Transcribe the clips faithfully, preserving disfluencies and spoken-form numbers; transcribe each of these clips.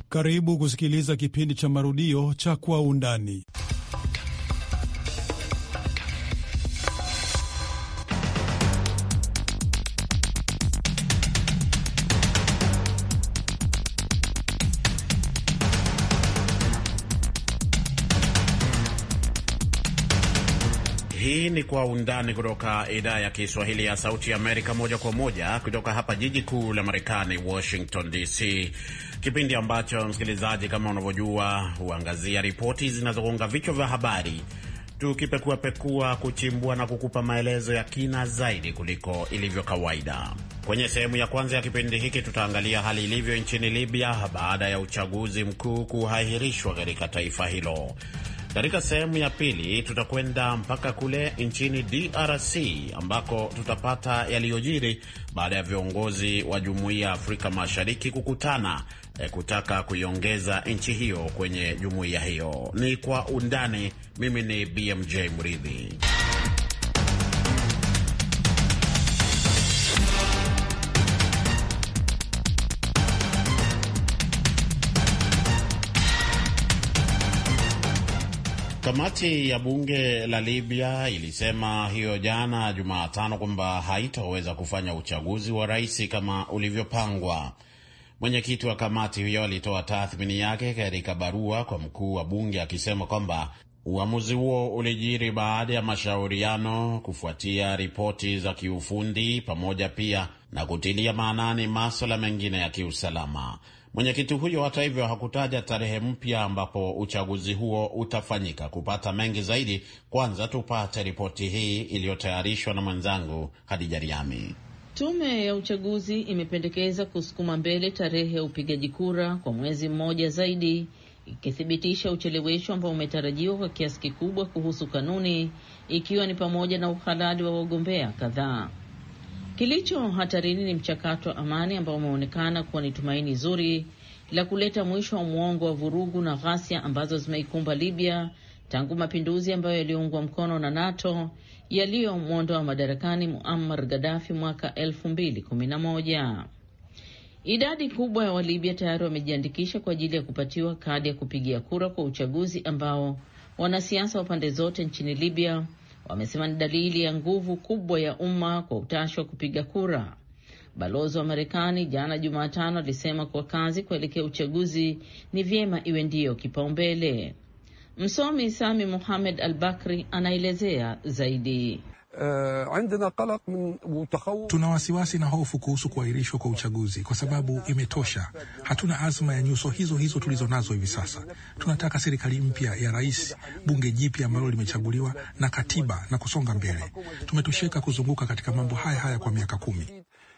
Karibu kusikiliza kipindi cha marudio cha Kwa Undani. Hii ni Kwa Undani kutoka idhaa ya Kiswahili ya Sauti ya Amerika, moja kwa moja kutoka hapa jiji kuu la Marekani, Washington D C. Kipindi ambacho, msikilizaji, kama unavyojua, huangazia ripoti zinazogonga vichwa vya habari, tukipekua pekua, kuchimbua na kukupa maelezo ya kina zaidi kuliko ilivyo kawaida. Kwenye sehemu ya kwanza ya kipindi hiki tutaangalia hali ilivyo nchini Libya baada ya uchaguzi mkuu kuahirishwa katika taifa hilo. Katika sehemu ya pili tutakwenda mpaka kule nchini D R C ambako tutapata yaliyojiri baada ya viongozi wa Jumuiya ya Afrika Mashariki kukutana e, kutaka kuiongeza nchi hiyo kwenye jumuiya hiyo. Ni Kwa Undani. Mimi ni B M J Mridhi. Kamati ya bunge la Libya ilisema hiyo jana Jumatano kwamba haitaweza kufanya uchaguzi wa rais kama ulivyopangwa. Mwenyekiti wa kamati hiyo alitoa tathmini yake katika barua kwa mkuu wa bunge akisema kwamba uamuzi huo ulijiri baada ya mashauriano kufuatia ripoti za kiufundi pamoja pia na kutilia maanani masuala mengine ya kiusalama. Mwenyekiti huyo hata hivyo hakutaja tarehe mpya ambapo uchaguzi huo utafanyika. Kupata mengi zaidi, kwanza tupate ripoti hii iliyotayarishwa na mwenzangu Hadija Riami. Tume ya uchaguzi imependekeza kusukuma mbele tarehe ya upigaji kura kwa mwezi mmoja zaidi, ikithibitisha uchelewesho ambao umetarajiwa kwa kiasi kikubwa kuhusu kanuni, ikiwa ni pamoja na uhalali wa wagombea kadhaa. Kilicho hatarini ni mchakato wa amani ambao umeonekana kuwa ni tumaini zuri la kuleta mwisho wa muongo wa vurugu na ghasia ambazo zimeikumba Libya tangu mapinduzi ambayo yaliungwa mkono na NATO yaliyomuondoa madarakani Muammar Gaddafi mwaka elfu mbili kumi na moja. Idadi kubwa ya Walibya tayari wamejiandikisha kwa ajili ya kupatiwa kadi ya kupigia kura kwa uchaguzi ambao wanasiasa wa pande zote nchini Libya wamesema ni dalili ya nguvu kubwa ya umma kwa utashi wa kupiga kura. Balozi wa Marekani jana Jumatano alisema kwa kazi kuelekea uchaguzi ni vyema iwe ndiyo kipaumbele. Msomi Sami Mohamed Al-Bakri anaelezea zaidi. Tuna wasiwasi na hofu kuhusu kuahirishwa kwa uchaguzi kwa sababu imetosha. Hatuna azma ya nyuso hizo hizo tulizo nazo hivi sasa. Tunataka serikali mpya ya rais, bunge jipya ambalo limechaguliwa na katiba na kusonga mbele. Tumetosheka kuzunguka katika mambo haya haya kwa miaka kumi.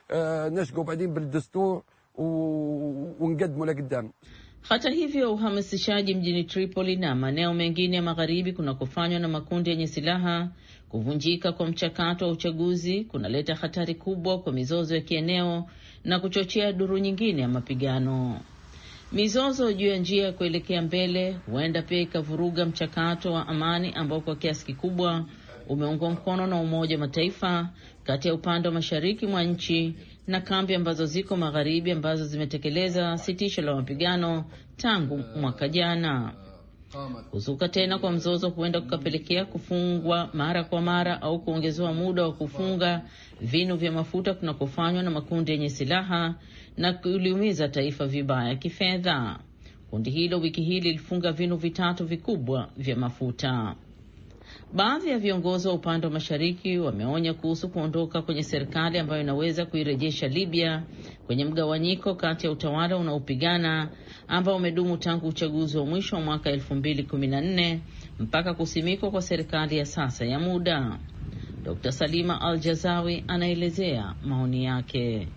Hata hivyo, uhamasishaji mjini Tripoli na maeneo mengine ya magharibi kunakofanywa na makundi yenye silaha, kuvunjika kwa mchakato wa uchaguzi kunaleta hatari kubwa kwa mizozo ya kieneo na kuchochea duru nyingine ya mapigano. Mizozo juu ya njia ya kuelekea mbele huenda pia ikavuruga mchakato wa amani ambao kwa kiasi kikubwa umeungwa mkono na Umoja wa Mataifa kati ya upande wa mashariki mwa nchi na kambi ambazo ziko magharibi ambazo zimetekeleza sitisho la mapigano tangu mwaka jana. Kuzuka tena kwa mzozo huenda kukapelekea kufungwa mara kwa mara au kuongezewa muda wa kufunga vinu vya mafuta kunakofanywa na makundi yenye silaha na kuliumiza taifa vibaya kifedha. Kundi hilo wiki hii lilifunga vinu vitatu vikubwa vya mafuta. Baadhi ya viongozi wa upande wa mashariki wameonya kuhusu kuondoka kwenye serikali ambayo inaweza kuirejesha Libya kwenye mgawanyiko kati ya utawala unaopigana ambao umedumu tangu uchaguzi wa mwisho wa mwaka elfu mbili kumi na nne mpaka kusimikwa kwa serikali ya sasa ya muda. Dokta Salima Al-Jazawi anaelezea maoni yake.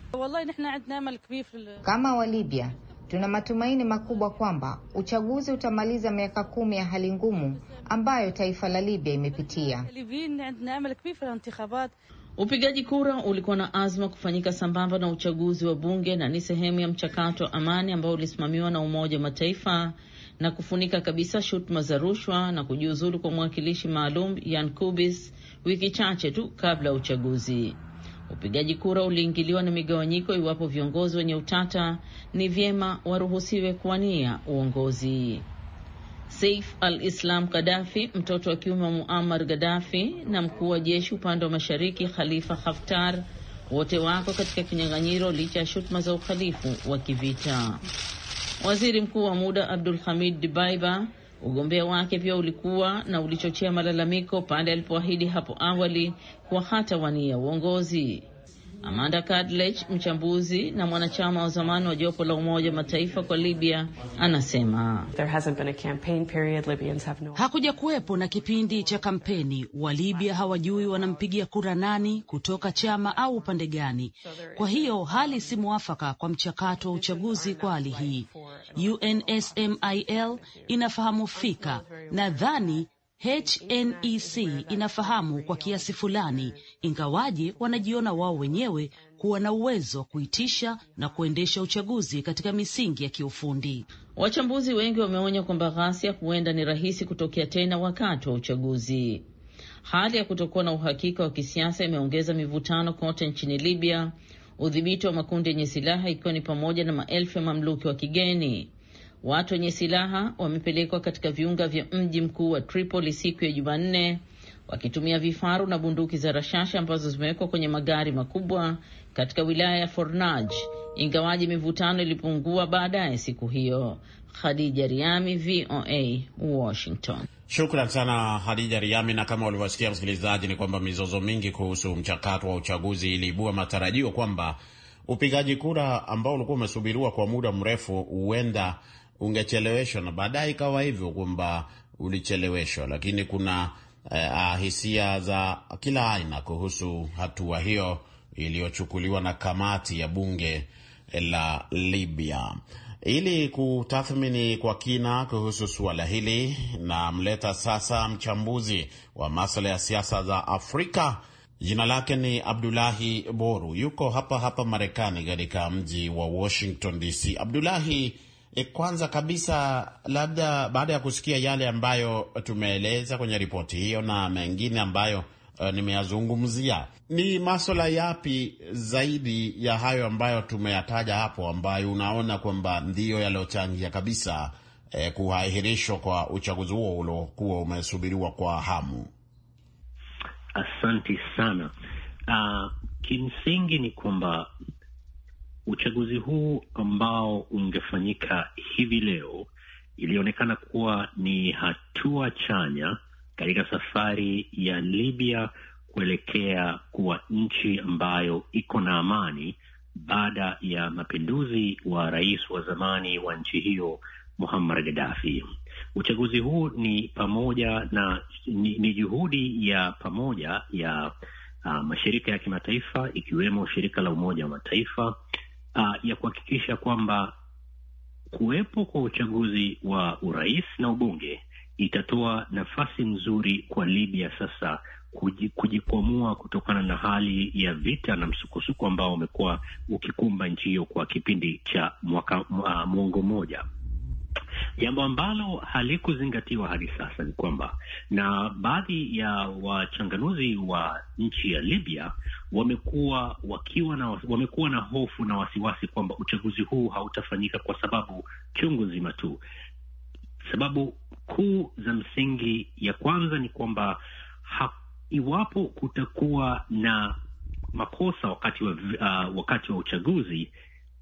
Kama wa Libya, tuna matumaini makubwa kwamba uchaguzi utamaliza miaka kumi ya hali ngumu ambayo taifa la Libya imepitia. Upigaji kura ulikuwa na azma kufanyika sambamba na uchaguzi wa bunge na ni sehemu ya mchakato wa amani ambao ulisimamiwa na Umoja wa Mataifa na kufunika kabisa shutuma za rushwa na kujiuzulu kwa mwakilishi maalum Jan Kubis wiki chache tu kabla ya uchaguzi. Upigaji kura uliingiliwa na migawanyiko iwapo viongozi wenye utata ni vyema waruhusiwe kuwania uongozi. Saif al-Islam Gaddafi, mtoto wa kiume wa Muammar Gaddafi, na mkuu wa jeshi upande wa mashariki Khalifa Haftar, wote wako katika kinyang'anyiro licha ya shutuma za ukhalifu wa kivita. Waziri mkuu wa muda Abdul Hamid Dibaiba, ugombea wake pia ulikuwa na ulichochea malalamiko pale alipoahidi hapo awali kwa hata wania uongozi. Amanda Kadlech, mchambuzi na mwanachama wa zamani wa jopo la Umoja wa Mataifa kwa Libya, anasema no... hakuja kuwepo na kipindi cha kampeni. Wa Libya hawajui wanampigia kura nani, kutoka chama au upande gani. Kwa hiyo hali si mwafaka kwa mchakato wa uchaguzi. Kwa hali hii U N S M I L inafahamu fika, nadhani H N E C inafahamu kwa kiasi fulani, ingawaje wanajiona wao wenyewe kuwa na uwezo wa kuitisha na kuendesha uchaguzi katika misingi ya kiufundi. Wachambuzi wengi wameonya kwamba ghasia huenda ni rahisi kutokea tena wakati wa uchaguzi. Hali ya kutokuwa na uhakika wa kisiasa imeongeza mivutano kote nchini Libya, udhibiti wa makundi yenye silaha ikiwa ni pamoja na maelfu ya mamluki wa kigeni. Watu wenye silaha wamepelekwa katika viunga vya mji mkuu wa Tripoli siku ya Jumanne wakitumia vifaru na bunduki za rashasha ambazo zimewekwa kwenye magari makubwa katika wilaya ya Fornaj, ingawaji mivutano ilipungua baadaye siku hiyo. Khadija Riami, V O A, Washington. Shukran sana Khadija Riami. Na kama ulivyosikia msikilizaji, ni kwamba mizozo mingi kuhusu mchakato wa uchaguzi iliibua matarajio kwamba upigaji kura ambao ulikuwa umesubiriwa kwa muda mrefu huenda ungecheleweshwa, na baadaye ikawa hivyo kwamba ulicheleweshwa. Lakini kuna eh, hisia za kila aina kuhusu hatua hiyo iliyochukuliwa na kamati ya bunge la Libya. Ili kutathmini kwa kina kuhusu suala hili, na mleta sasa mchambuzi wa masuala ya siasa za Afrika. Jina lake ni Abdullahi Boru, yuko hapa hapa Marekani katika mji wa Washington D C. Abdullahi, e, kwanza kabisa, labda baada ya kusikia yale ambayo tumeeleza kwenye ripoti hiyo na mengine ambayo uh, nimeyazungumzia, ni masuala yapi zaidi ya hayo ambayo tumeyataja hapo ambayo unaona kwamba ndiyo yaliyochangia kabisa eh, kuahirishwa kwa uchaguzi huo uliokuwa umesubiriwa kwa hamu? Asante sana. Uh, kimsingi ni kwamba uchaguzi huu ambao ungefanyika hivi leo ilionekana kuwa ni hatua chanya katika safari ya Libya kuelekea kuwa nchi ambayo iko na amani baada ya mapinduzi wa rais wa zamani wa nchi hiyo Muammar Gaddafi. Uchaguzi huu ni pamoja na ni, ni juhudi ya pamoja ya uh, mashirika ya kimataifa ikiwemo shirika la Umoja wa Mataifa uh, ya kuhakikisha kwamba kuwepo kwa uchaguzi wa urais na ubunge itatoa nafasi nzuri kwa Libya sasa kujikwamua kutokana na hali ya vita na msukosuko ambao umekuwa ukikumba nchi hiyo kwa kipindi cha mwaka uh, mwongo moja. Jambo ambalo halikuzingatiwa hadi sasa ni kwamba, na baadhi ya wachanganuzi wa nchi ya Libya wamekuwa wakiwa na wamekuwa na hofu na wasiwasi kwamba uchaguzi huu hautafanyika kwa sababu chungu nzima tu. Sababu kuu za msingi ya kwanza ni kwamba ha, iwapo kutakuwa na makosa wakati wa uh, wakati wa uchaguzi,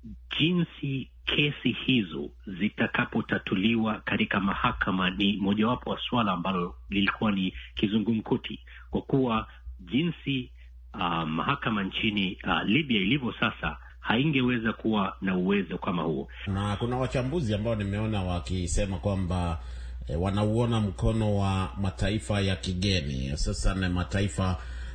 jinsi kesi hizo zitakapotatuliwa katika mahakama ni mojawapo wa swala ambalo lilikuwa ni kizungumkuti, kwa kuwa jinsi uh, mahakama nchini uh, Libya ilivyo sasa haingeweza kuwa na uwezo kama huo. Na kuna wachambuzi ambao nimeona wakisema kwamba e, wanauona mkono wa mataifa ya kigeni, sasa ni mataifa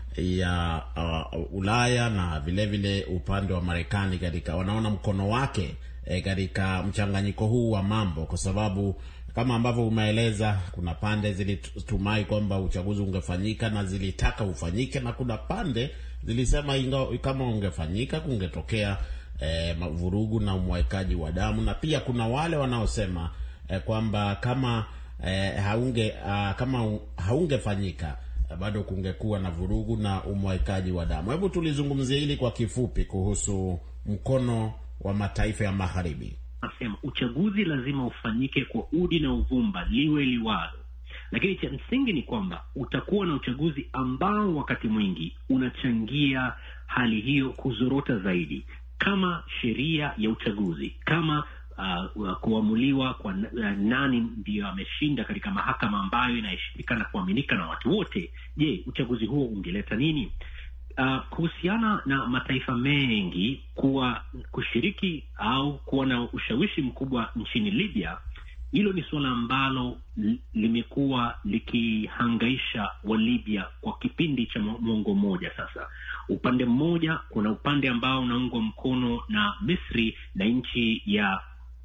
ya uh, Ulaya na vile vile upande wa Marekani katika wanaona mkono wake e, katika mchanganyiko huu wa mambo, kwa sababu kama ambavyo umeeleza, kuna pande zilitumai kwamba uchaguzi ungefanyika na zilitaka ufanyike, na kuna pande zilisema inga, kama ungefanyika kungetokea e, vurugu na umwaikaji wa damu, na pia kuna wale wanaosema e, kwamba kama e, haunge a, kama haungefanyika bado kungekuwa na vurugu na umwaikaji wa damu. Hebu tulizungumzie hili kwa kifupi kuhusu mkono wa mataifa ya magharibi. Nasema uchaguzi lazima ufanyike kwa udi na uvumba, liwe liwalo. Lakini cha msingi ni kwamba utakuwa na uchaguzi ambao wakati mwingi unachangia hali hiyo kuzorota zaidi, kama sheria ya uchaguzi, kama uh, kuamuliwa kwa uh, nani ndio ameshinda katika mahakama ambayo inaheshimika na kuaminika na watu wote. Je, uchaguzi huo ungeleta nini? Uh, kuhusiana na mataifa mengi kuwa kushiriki au kuwa na ushawishi mkubwa nchini Libya, hilo ni suala ambalo limekuwa likihangaisha wa Libya kwa kipindi cha mwongo mmoja sasa. Upande mmoja kuna upande ambao unaungwa mkono na Misri na nchi ya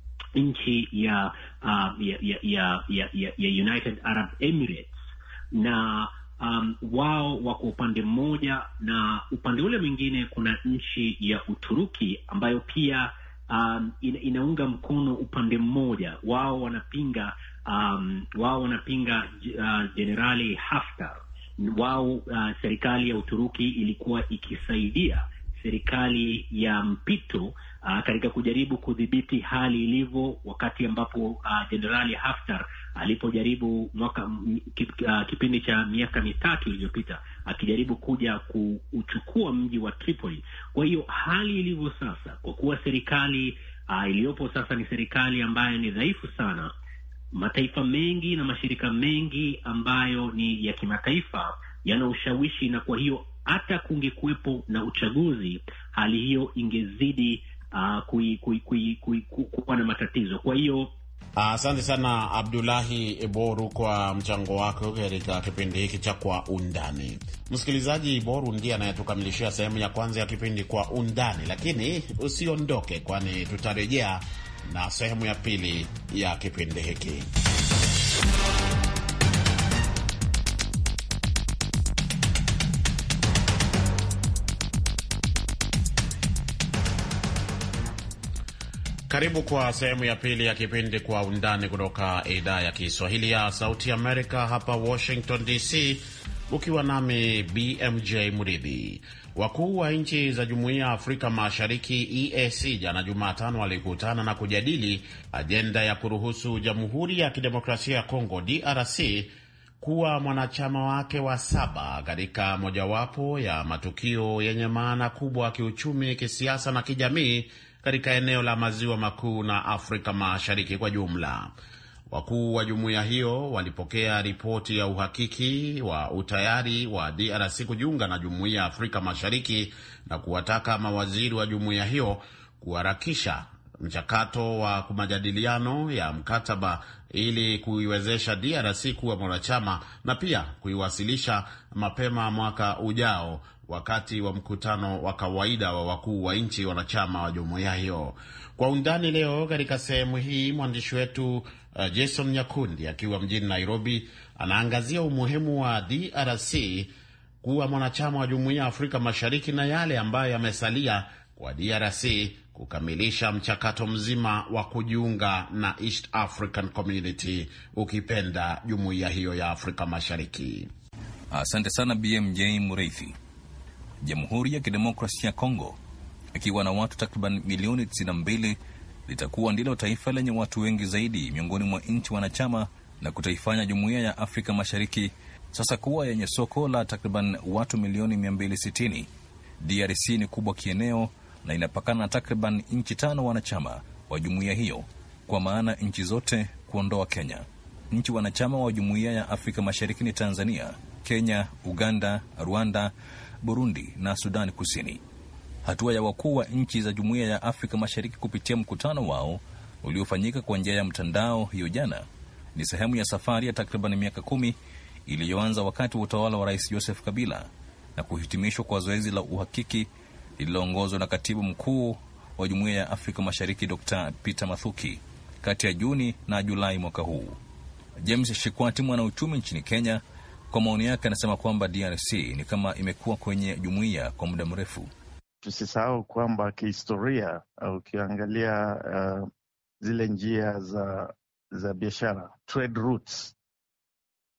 nchi ya, uh, ya, ya, ya, ya, ya, ya United Arab Emirates, na um, wao wako upande mmoja, na upande ule mwingine kuna nchi ya Uturuki ambayo pia Um, ina, inaunga mkono upande mmoja. Wao wanapinga um, wao wanapinga Jenerali uh, Haftar. Wao uh, serikali ya Uturuki ilikuwa ikisaidia serikali ya mpito uh, katika kujaribu kudhibiti hali ilivyo, wakati ambapo Jenerali uh, Haftar alipojaribu mwaka uh, kipindi cha miaka mitatu iliyopita akijaribu kuja kuchukua mji wa Tripoli. Kwa hiyo hali ilivyo sasa, kwa kuwa serikali uh, iliyopo sasa ni serikali ambayo ni dhaifu sana, mataifa mengi na mashirika mengi ambayo ni ya kimataifa yana ushawishi, na kwa hiyo hata kungekuwepo na uchaguzi, hali hiyo ingezidi uh, kui, kui, kui, kui, kui, kuwa na matatizo. Kwa hiyo asante uh, sana Abdullahi Boru kwa mchango wako katika kipindi hiki cha Kwa Undani. Msikilizaji, Boru ndiye anayetukamilishia sehemu ya kwanza ya kipindi Kwa Undani, lakini usiondoke, kwani tutarejea na sehemu ya pili ya kipindi hiki. Karibu kwa sehemu ya pili ya kipindi Kwa Undani kutoka idhaa ya Kiswahili ya Sauti Amerika hapa Washington D C, ukiwa nami B M J Muridhi. Wakuu wa nchi za Jumuiya ya Afrika Mashariki E A C jana Jumatano walikutana na kujadili ajenda ya kuruhusu Jamhuri ya Kidemokrasia ya Kongo D R C kuwa mwanachama wake wa saba katika mojawapo ya matukio yenye maana kubwa ya kiuchumi, kisiasa na kijamii katika eneo la Maziwa Makuu na Afrika Mashariki kwa jumla. Wakuu wa jumuiya hiyo walipokea ripoti ya uhakiki wa utayari wa D R C kujiunga na Jumuiya ya Afrika Mashariki na kuwataka mawaziri wa jumuiya hiyo kuharakisha mchakato wa majadiliano ya mkataba ili kuiwezesha D R C kuwa mwanachama na pia kuiwasilisha mapema mwaka ujao wakati wa mkutano wa kawaida wa wakuu wa nchi wanachama wa jumuiya hiyo. Kwa undani leo katika sehemu hii, mwandishi wetu uh, Jason Nyakundi akiwa mjini Nairobi anaangazia umuhimu wa D R C kuwa mwanachama wa Jumuiya ya Afrika Mashariki na yale ambayo yamesalia kwa D R C kukamilisha mchakato mzima wa kujiunga na East African Community, ukipenda jumuiya hiyo ya Afrika Mashariki. Asante sana B M J Mureithi. Jamhuri ya Kidemokrasia ya Kongo, ikiwa na watu takriban milioni tisini na mbili, litakuwa ndilo taifa lenye watu wengi zaidi miongoni mwa nchi wanachama na kutaifanya Jumuiya ya Afrika Mashariki sasa kuwa yenye soko la takriban watu milioni mia mbili sitini. D R C ni kubwa kieneo na inapakana na takriban nchi tano wanachama wa jumuiya hiyo, kwa maana nchi zote kuondoa Kenya. Nchi wanachama wa Jumuiya ya Afrika Mashariki ni Tanzania, Kenya, Uganda, Rwanda, Burundi na Sudan Kusini. Hatua ya wakuu wa nchi za Jumuiya ya Afrika Mashariki kupitia mkutano wao uliofanyika kwa njia ya mtandao hiyo jana ni sehemu ya safari ya takriban miaka kumi iliyoanza wakati wa utawala wa Rais Joseph Kabila na kuhitimishwa kwa zoezi la uhakiki lililoongozwa na Katibu Mkuu wa Jumuiya ya Afrika Mashariki Doctor Peter Mathuki kati ya Juni na Julai mwaka huu. James Shikwati, mwanauchumi nchini Kenya, kwa maoni yake anasema kwamba D R C ni kama imekuwa kwenye jumuiya kwa muda mrefu. Tusisahau kwamba kihistoria, ukiangalia uh, zile njia za za biashara, trade routes,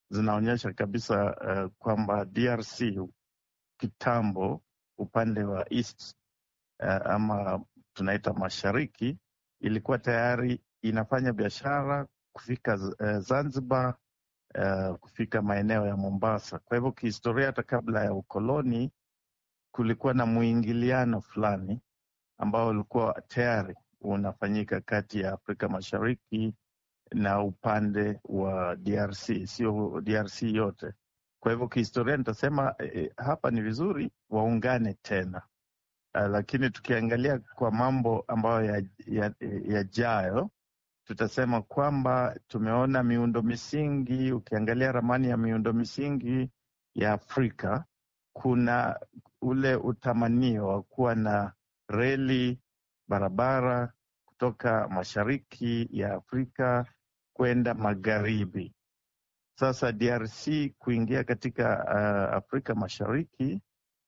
zinaonyesha kabisa uh, kwamba D R C kitambo upande wa east uh, ama tunaita mashariki ilikuwa tayari inafanya biashara kufika uh, Zanzibar, uh, kufika maeneo ya Mombasa. Kwa hivyo kihistoria, hata kabla ya ukoloni kulikuwa na muingiliano fulani ambao ulikuwa tayari unafanyika kati ya Afrika Mashariki na upande wa D R C, sio D R C yote. Kwa hivyo kihistoria nitasema eh, hapa ni vizuri waungane tena. Uh, lakini tukiangalia kwa mambo ambayo yajayo ya, ya tutasema kwamba tumeona miundo misingi. Ukiangalia ramani ya miundo misingi ya Afrika, kuna ule utamanio wa kuwa na reli, barabara kutoka mashariki ya Afrika kwenda magharibi. Sasa D R C kuingia katika uh, Afrika Mashariki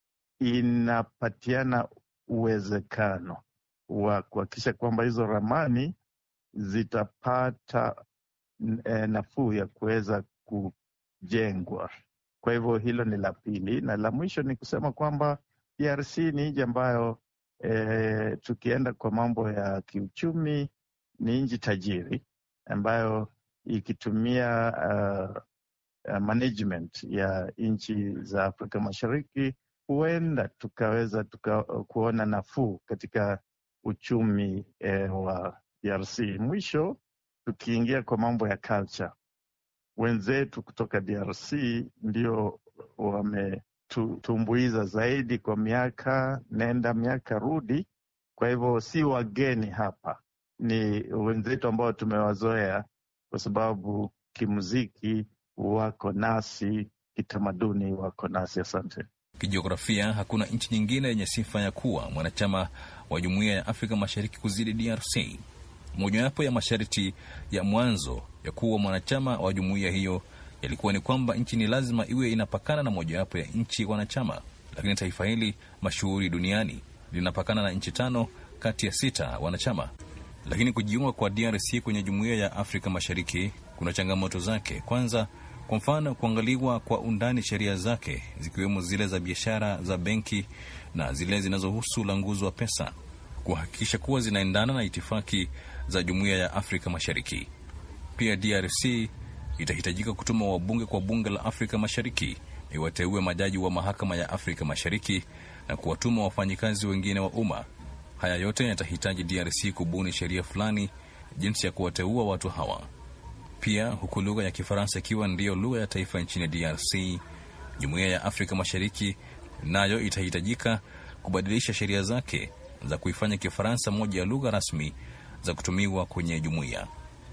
inapatiana uwezekano wa kuhakikisha kwamba hizo ramani zitapata e, nafuu ya kuweza kujengwa. Kwa hivyo hilo ni la pili, na la mwisho ni kusema kwamba D R C ni nchi ambayo e, tukienda kwa mambo ya kiuchumi ni nchi tajiri ambayo ikitumia uh, uh, management ya nchi za Afrika Mashariki huenda tukaweza tuka, kuona nafuu katika uchumi eh, wa D R C. Mwisho, tukiingia kwa mambo ya culture, wenzetu kutoka D R C ndio wametumbuiza zaidi kwa miaka nenda miaka rudi. Kwa hivyo si wageni hapa, ni wenzetu ambao tumewazoea kwa sababu kimuziki wako nasi, kitamaduni wako nasi. Asante. Kijiografia, hakuna nchi nyingine yenye sifa ya kuwa mwanachama wa Jumuiya ya Afrika Mashariki kuzidi D R C. Mojawapo ya masharti ya mwanzo ya kuwa mwanachama wa jumuiya hiyo yalikuwa ni kwamba nchi ni lazima iwe inapakana na mojawapo ya nchi wanachama, lakini taifa hili mashuhuri duniani linapakana na nchi tano kati ya sita wanachama. Lakini kujiunga kwa D R C kwenye Jumuiya ya Afrika Mashariki kuna changamoto zake. Kwanza, kwa mfano, kuangaliwa kwa undani sheria zake, zikiwemo zile za biashara za benki na zile zinazohusu ulanguzi wa pesa, kuhakikisha kuwa zinaendana na itifaki za Jumuiya ya Afrika Mashariki. Pia D R C itahitajika kutuma wabunge kwa Bunge la Afrika Mashariki, iwateue majaji wa Mahakama ya Afrika Mashariki na kuwatuma wafanyikazi wengine wa umma. Haya yote yatahitaji D R C kubuni sheria fulani jinsi ya kuwateua watu hawa. Pia, huku lugha ya Kifaransa ikiwa ndiyo lugha ya taifa nchini D R C, Jumuiya ya Afrika Mashariki nayo itahitajika kubadilisha sheria zake za kuifanya Kifaransa moja ya lugha rasmi za kutumiwa kwenye jumuiya.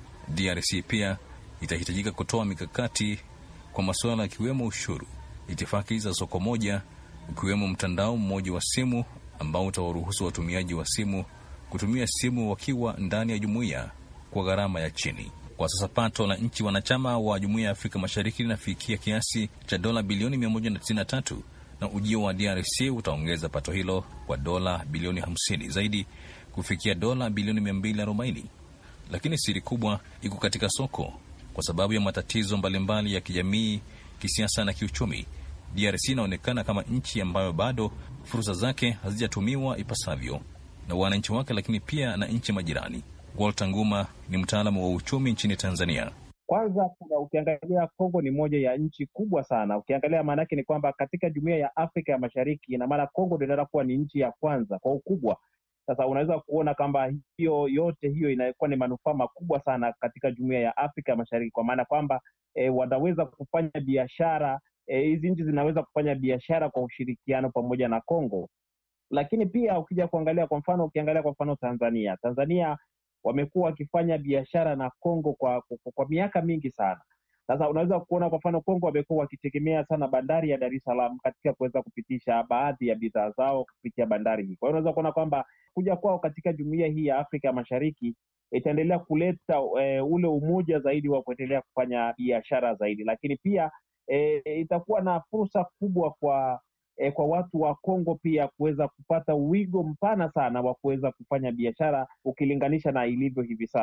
D R C pia itahitajika kutoa mikakati kwa masuala ikiwemo ushuru, itifaki za soko moja, ikiwemo mtandao mmoja wa simu ambao utawaruhusu watumiaji wa simu kutumia simu wakiwa ndani ya jumuiya kwa gharama ya chini. Kwa sasa pato la nchi wanachama wa Jumuiya ya Afrika Mashariki linafikia kiasi cha dola bilioni mia moja tisini na tatu, na ujio wa D R C utaongeza pato hilo kwa dola bilioni hamsini zaidi kufikia dola bilioni mia mbili arobaini. Lakini siri kubwa iko katika soko. Kwa sababu ya matatizo mbalimbali ya kijamii, kisiasa na kiuchumi, D R C inaonekana kama nchi ambayo bado fursa zake hazijatumiwa ipasavyo na wananchi wake, lakini pia na nchi majirani. Walter Nguma ni mtaalamu wa uchumi nchini Tanzania. Kwanza, ukiangalia Kongo ni moja ya nchi kubwa sana. Ukiangalia maana yake ni kwamba katika Jumuiya ya Afrika ya Mashariki, ina maana Kongo ndio inaweza kuwa ni nchi ya kwanza kwa ukubwa. Sasa unaweza kuona kwamba hiyo yote hiyo inakuwa ni manufaa makubwa sana katika Jumuiya ya Afrika ya Mashariki, kwa maana kwamba e, wanaweza kufanya biashara, hizi e, nchi zinaweza kufanya biashara kwa ushirikiano pamoja na Kongo. Lakini pia ukija kuangalia kwa mfano, ukiangalia kwa mfano Tanzania, Tanzania wamekuwa wakifanya biashara na Kongo kwa, kwa, kwa miaka mingi sana. Sasa unaweza kuona kwa mfano Kongo wamekuwa wakitegemea sana bandari ya Dar es Salaam katika kuweza kupitisha baadhi ya bidhaa zao kupitia bandari hii. Kwa hiyo unaweza kuona kwamba kuja kwao katika jumuiya hii ya Afrika ya Mashariki itaendelea kuleta e, ule umoja zaidi wa kuendelea kufanya biashara zaidi. Lakini pia e, itakuwa na fursa kubwa kwa E, kwa watu wa Kongo pia kuweza kupata wigo mpana sana wa kuweza kufanya biashara ukilinganisha na ilivyo hivi sasa.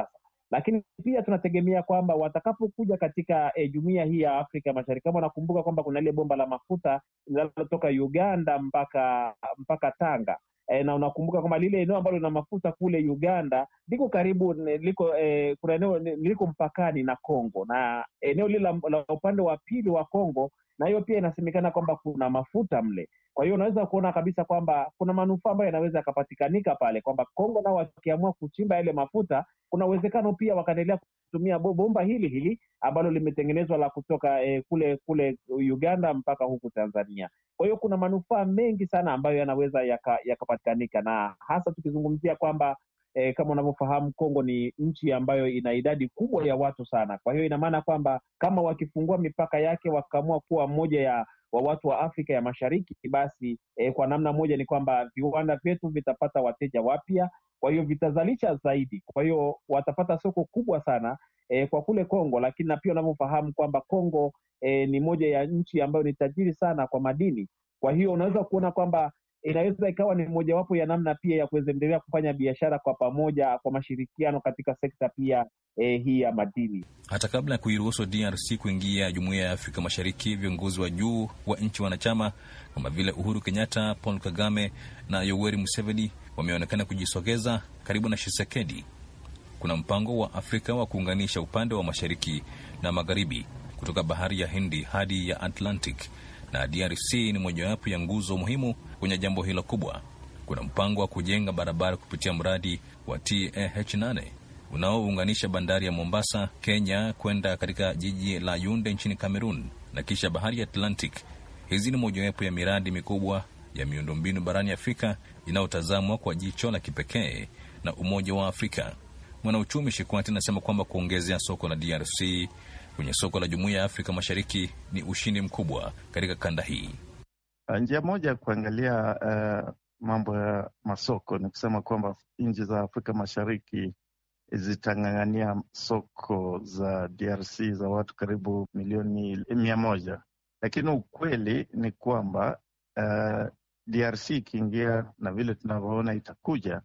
Lakini pia tunategemea kwamba watakapokuja katika e, jumuiya hii ya Afrika Mashariki, kama unakumbuka kwamba kuna ile bomba la mafuta linalotoka Uganda mpaka mpaka Tanga. E, na unakumbuka kwamba lile eneo ambalo lina mafuta kule Uganda liko karibu liko e, kuna eneo liko mpakani na Kongo, na eneo lile la, la upande wa pili wa Kongo, na hiyo pia inasemekana kwamba kuna mafuta mle. Kwa hiyo unaweza kuona kabisa kwamba kuna manufaa ambayo yanaweza yakapatikanika pale, kwamba Kongo nao wakiamua kuchimba yale mafuta, kuna uwezekano pia wakaendelea kutumia bomba hili hili ambalo limetengenezwa la kutoka eh, kule kule Uganda mpaka huku Tanzania. Kwa hiyo kuna manufaa mengi sana ambayo yanaweza yakapatikanika, yaka na hasa tukizungumzia kwamba eh, kama unavyofahamu Kongo ni nchi ambayo ina idadi kubwa ya watu sana. Kwa hiyo ina maana kwamba kama wakifungua mipaka yake wakaamua kuwa moja ya wa watu wa Afrika ya Mashariki, basi eh, kwa namna moja ni kwamba viwanda vyetu vitapata wateja wapya, kwa hiyo vitazalisha zaidi. Kwa hiyo watapata soko kubwa sana eh, kwa kule Kongo. Lakini na pia unavyofahamu kwamba Kongo eh, ni moja ya nchi ambayo ni tajiri sana kwa madini. Kwa hiyo unaweza kuona kwamba inaweza ikawa ni mojawapo ya namna pia ya kuendelea kufanya biashara kwa pamoja, kwa mashirikiano katika sekta pia eh, hii ya madini. Hata kabla ya kuiruhusu D R C kuingia Jumuiya ya Afrika Mashariki, viongozi wa juu wa nchi wanachama kama vile Uhuru Kenyatta, Paul Kagame na Yoweri Museveni wameonekana kujisogeza karibu na Tshisekedi. Kuna mpango wa Afrika wa kuunganisha upande wa mashariki na magharibi kutoka bahari ya Hindi hadi ya Atlantic, na D R C ni mojawapo ya nguzo muhimu kwenye jambo hilo kubwa. Kuna mpango wa kujenga barabara kupitia mradi wa T A H nane unaounganisha bandari ya Mombasa, Kenya kwenda katika jiji la Yaounde nchini Cameroon na kisha bahari ya Atlantic. Hizi ni mojawapo ya miradi mikubwa ya miundombinu barani Afrika inayotazamwa kwa jicho la kipekee na Umoja wa Afrika. Mwanauchumi Shikwati anasema kwamba kuongezea soko la D R C kwenye soko la Jumuiya ya Afrika Mashariki ni ushindi mkubwa katika kanda hii. Njia moja ya kuangalia uh, mambo ya masoko ni kusema kwamba nchi za Afrika Mashariki zitang'ang'ania soko za D R C za watu karibu milioni mia moja. Lakini ukweli ni kwamba uh, D R C ikiingia na vile tunavyoona itakuja,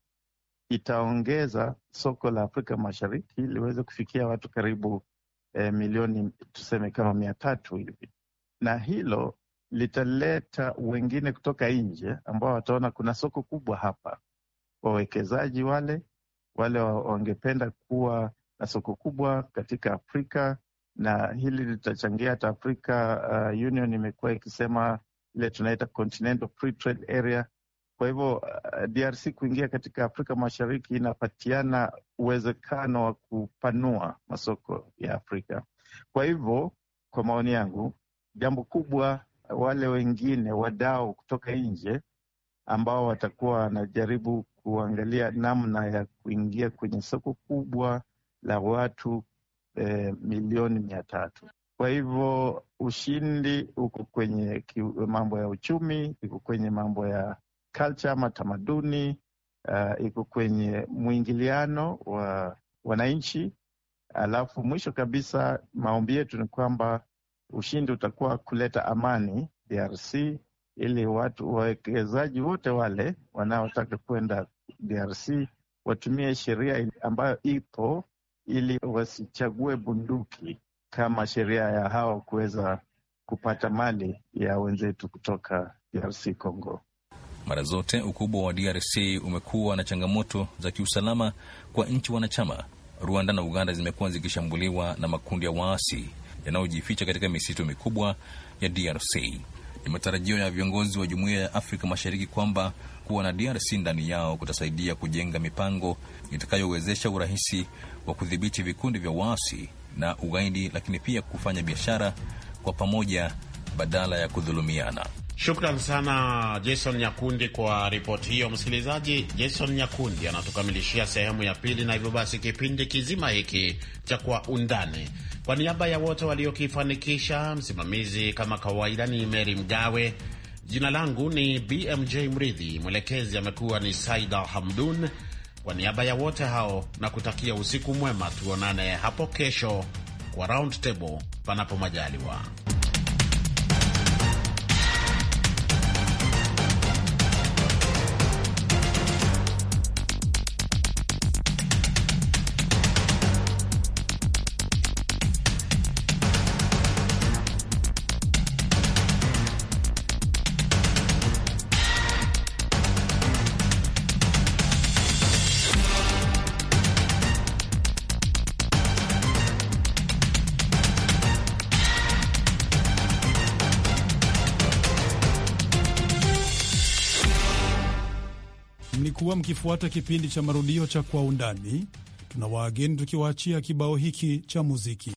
itaongeza soko la Afrika Mashariki liweze kufikia watu karibu eh, milioni tuseme kama mia tatu hivi. Na hilo litaleta wengine kutoka nje ambao wataona kuna soko kubwa hapa. Wawekezaji wale wale wangependa kuwa na soko kubwa katika Afrika, na hili litachangia hata Afrika uh, Union imekuwa ikisema ile tunaita Continental Free Trade Area. Kwa hivyo uh, D R C kuingia katika Afrika Mashariki inapatiana uwezekano wa kupanua masoko ya Afrika. Kwa hivyo kwa maoni yangu, jambo kubwa wale wengine wadau kutoka nje ambao watakuwa wanajaribu kuangalia namna ya kuingia kwenye soko kubwa la watu eh, milioni mia tatu. Kwa hivyo ushindi uko kwenye mambo ya uchumi, iko kwenye mambo ya culture ama tamaduni, uh, iko kwenye mwingiliano wa wananchi. Alafu mwisho kabisa maombi yetu ni kwamba ushindi utakuwa kuleta amani D R C, ili watu wawekezaji wote wale wanaotaka kwenda D R C watumie sheria ambayo ipo, ili wasichague bunduki kama sheria ya hao kuweza kupata mali ya wenzetu kutoka D R C Congo. Mara zote ukubwa wa D R C umekuwa na changamoto za kiusalama kwa nchi wanachama. Rwanda na Uganda zimekuwa zikishambuliwa na makundi ya waasi yanayojificha katika misitu mikubwa ya D R C. Ni matarajio ya viongozi wa Jumuiya ya Afrika Mashariki kwamba kuwa na D R C ndani yao kutasaidia kujenga mipango itakayowezesha urahisi wa kudhibiti vikundi vya waasi na ugaidi, lakini pia kufanya biashara kwa pamoja badala ya kudhulumiana. Shukran sana Jason Nyakundi kwa ripoti hiyo. Msikilizaji, Jason Nyakundi anatukamilishia sehemu ya pili, na hivyo basi kipindi kizima hiki cha Kwa Undani, kwa niaba ya wote waliokifanikisha, msimamizi kama kawaida ni Mary Mgawe, jina langu ni B M J Mridhi, mwelekezi amekuwa ni Saida Hamdun. Kwa niaba ya wote hao na kutakia usiku mwema, tuonane hapo kesho kwa Round Table panapo majaliwa. Mlikuwa mkifuata kipindi cha marudio cha Kwa Undani. Tuna waageni tukiwaachia kibao hiki cha muziki.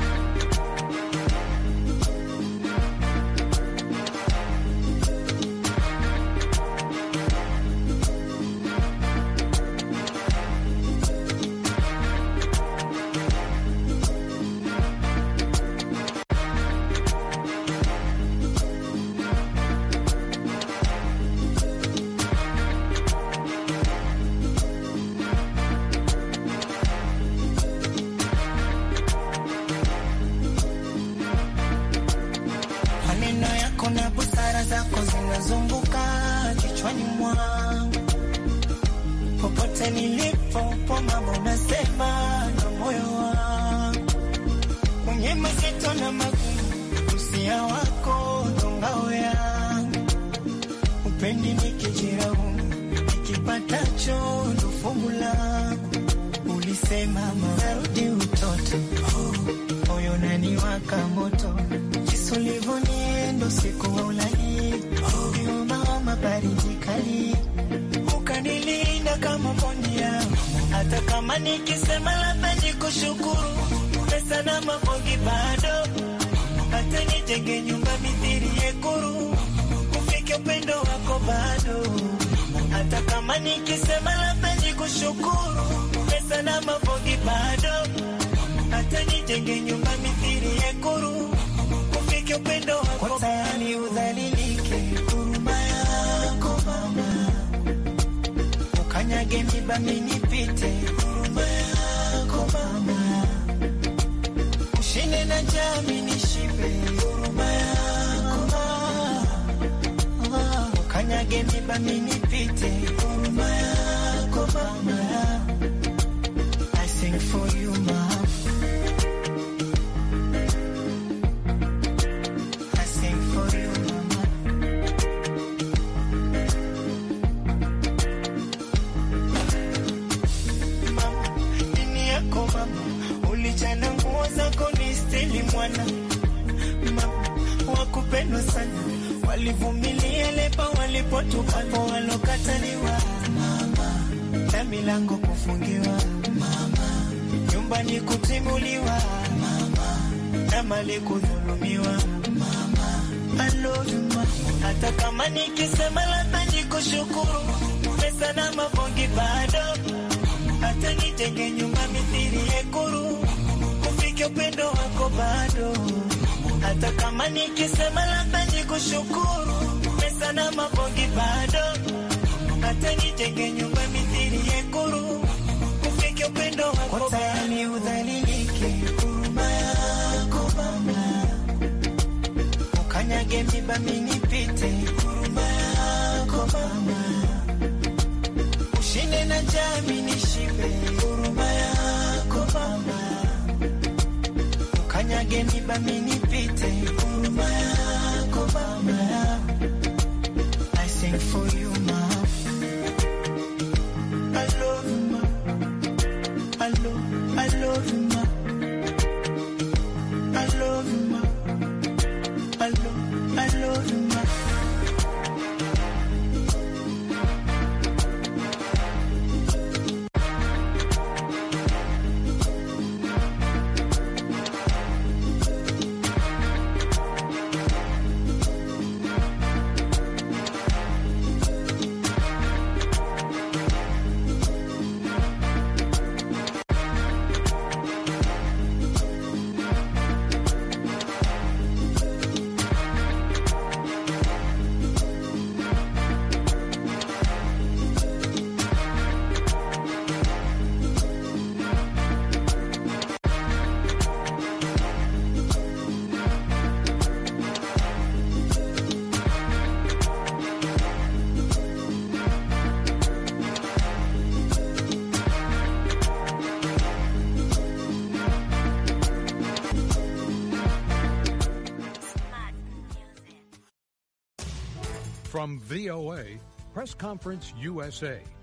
Walivumilia lepa walipotupapo walokataliwa mama, na milango kufungiwa mama, nyumbani kutimuliwa mama, na mali kudhulumiwa mama. I love you mama, hata kama nikisema labda nikushukuru, pesa na mabongi bado, hata nijenge nyumba mithili yekuru, kufika upendo wako bado. Hata kama nikisema labda nikushukuru, pesa na mabongi bado, hata nijenge nyumba mithili yekuru, kufika upendo wako bado. Tayari udhalilike, huruma yako mama, ukanyage miba minipite, huruma yako mama, ushinde na jami nishibe, huruma yako mama, ukanyage miba minipite, huruma yako mama. I sing for you mama, I love you mama, I love, I love you mama, I love you mama, I love, I love you mama. From V O A, Press Conference U S A.